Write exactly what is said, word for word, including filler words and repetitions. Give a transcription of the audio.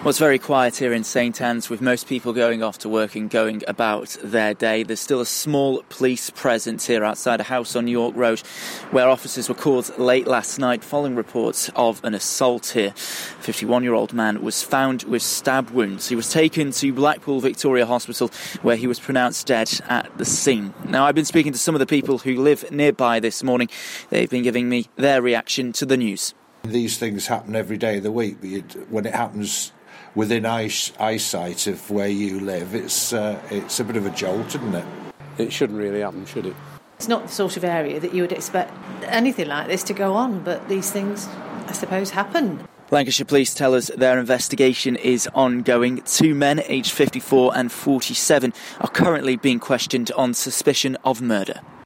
Well, it's very quiet here in St Anne's, with most people going off to work and going about their day. There's still a small police presence here outside a house on York Road, where officers were called late last night following reports of an assault here. A fifty-one-year-old man was found with stab wounds. He was taken to Blackpool Victoria Hospital, where he was pronounced dead at the scene. Now, I've been speaking to some of the people who live nearby this morning. They've been giving me their reaction to the news. These things happen every day of the week, but you'd, when it happens within eye, eyesight of where you live, it's uh, it's a bit of a jolt, isn't it? It shouldn't really happen, should it? It's not the sort of area that you would expect anything like this to go on, but these things, I suppose, happen. Lancashire Police tell us their investigation is ongoing. Two men, aged fifty-four and forty-seven, are currently being questioned on suspicion of murder.